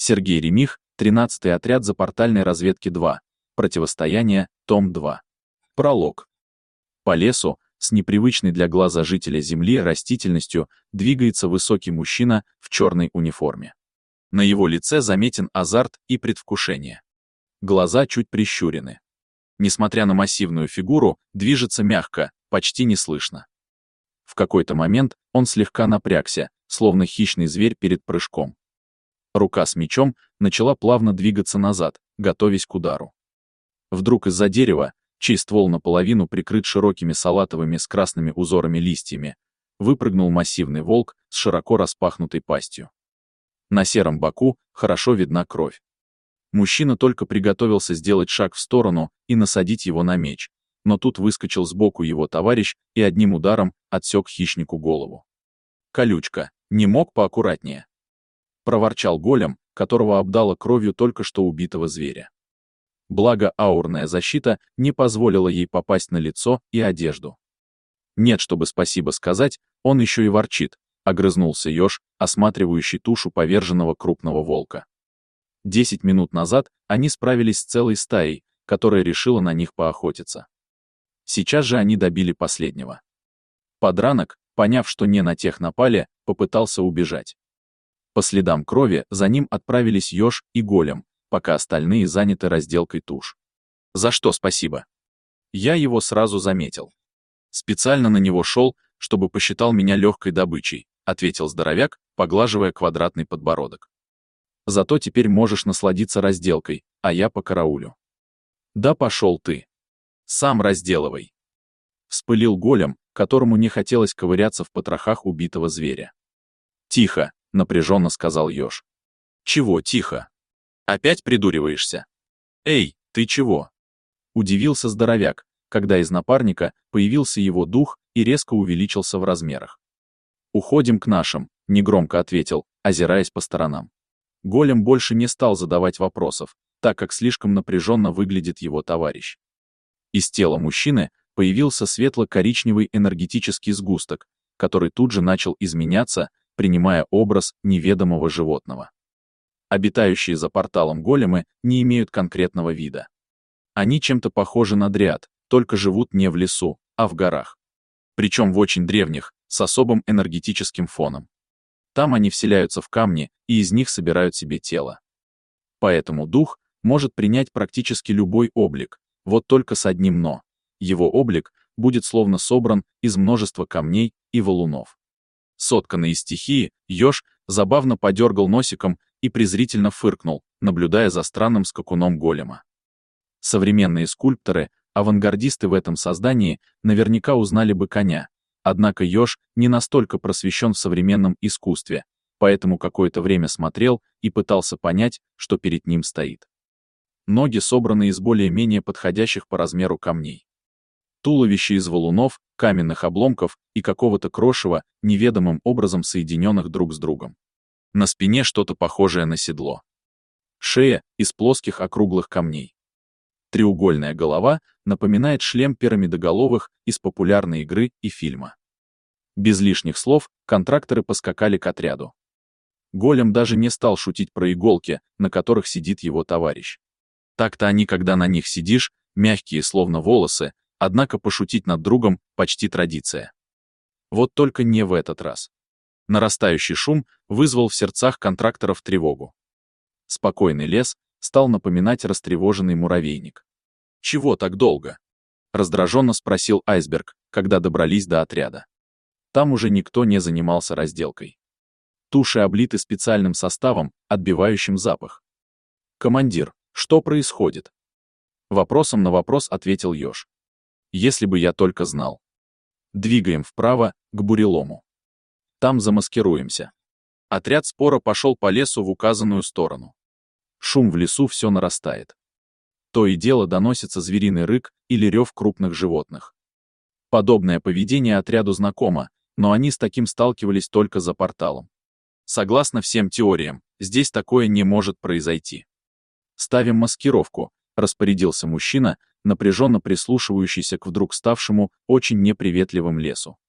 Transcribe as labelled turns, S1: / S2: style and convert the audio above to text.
S1: Сергей Ремих, 13-й отряд запортальной разведки 2. Противостояние, том 2. Пролог. По лесу, с непривычной для глаза жителя Земли растительностью, двигается высокий мужчина в черной униформе. На его лице заметен азарт и предвкушение. Глаза чуть прищурены. Несмотря на массивную фигуру, движется мягко, почти неслышно. В какой-то момент он слегка напрягся, словно хищный зверь перед прыжком. Рука с мечом начала плавно двигаться назад, готовясь к удару. Вдруг из-за дерева, чей ствол наполовину прикрыт широкими салатовыми с красными узорами листьями, выпрыгнул массивный волк с широко распахнутой пастью. На сером боку хорошо видна кровь. Мужчина только приготовился сделать шаг в сторону и насадить его на меч, но тут выскочил сбоку его товарищ и одним ударом отсек хищнику голову. «Колючка, не мог поаккуратнее?» — проворчал голем, которого обдало кровью только что убитого зверя. Благо аурная защита не позволила ей попасть на лицо и одежду. Нет, чтобы спасибо сказать, он еще и ворчит, огрызнулся еж, осматривающий тушу поверженного крупного волка. 10 минут назад они справились с целой стаей, которая решила на них поохотиться. Сейчас же они добили последнего. Подранок, поняв, что не на тех напали, попытался убежать. По следам крови за ним отправились еж и голем, пока остальные заняты разделкой туш. За что спасибо? Я его сразу заметил. Специально на него шел, чтобы посчитал меня легкой добычей, ответил здоровяк, поглаживая квадратный подбородок. Зато теперь можешь насладиться разделкой, а я покараулю. Да пошел ты. Сам разделывай. Вспылил голем, которому не хотелось ковыряться в потрохах убитого зверя. Тихо, напряженно сказал еж. Чего тихо? Опять придуриваешься? Эй, ты чего? Удивился здоровяк, когда из напарника появился его дух и резко увеличился в размерах. Уходим к нашим, негромко ответил, озираясь по сторонам. Голем больше не стал задавать вопросов, так как слишком напряженно выглядит его товарищ. Из тела мужчины появился светло-коричневый энергетический сгусток, который тут же начал изменяться, принимая образ неведомого животного. Обитающие за порталом големы не имеют конкретного вида. Они чем-то похожи на дриад, только живут не в лесу, а в горах. Причем в очень древних, с особым энергетическим фоном. Там они вселяются в камни и из них собирают себе тело. Поэтому дух может принять практически любой облик, вот только с одним «но». Его облик будет словно собран из множества камней и валунов. Сотканный из стихии, еж забавно подергал носиком и презрительно фыркнул, наблюдая за странным скакуном голема. Современные скульпторы, авангардисты в этом создании, наверняка узнали бы коня, однако еж не настолько просвещен в современном искусстве, поэтому какое-то время смотрел и пытался понять, что перед ним стоит. Ноги собраны из более-менее подходящих по размеру камней. Туловище из валунов, каменных обломков и какого-то крошева, неведомым образом соединенных друг с другом. На спине что-то похожее на седло. Шея из плоских округлых камней. Треугольная голова напоминает шлем пирамидоголовых из популярной игры и фильма. Без лишних слов контракторы поскакали к отряду. Голем даже не стал шутить про иголки, на которых сидит его товарищ. Так-то они, когда на них сидишь, мягкие словно волосы, однако пошутить над другом почти традиция. Вот только не в этот раз. Нарастающий шум вызвал в сердцах контракторов тревогу. Спокойный лес стал напоминать растревоженный муравейник. «Чего так долго?» — раздраженно спросил Айсберг, когда добрались до отряда. Там уже никто не занимался разделкой. Туши облиты специальным составом, отбивающим запах. «Командир, что происходит?» Вопросом на вопрос ответил еж. «Если бы я только знал. Двигаем вправо, к бурелому. Там замаскируемся». Отряд споро пошел по лесу в указанную сторону. Шум в лесу все нарастает. То и дело доносится звериный рык или рев крупных животных. Подобное поведение отряду знакомо, но они с таким сталкивались только за порталом. Согласно всем теориям, здесь такое не может произойти. «Ставим маскировку», — распорядился мужчина, напряженно прислушивающийся к вдруг ставшему очень неприветливым лесу.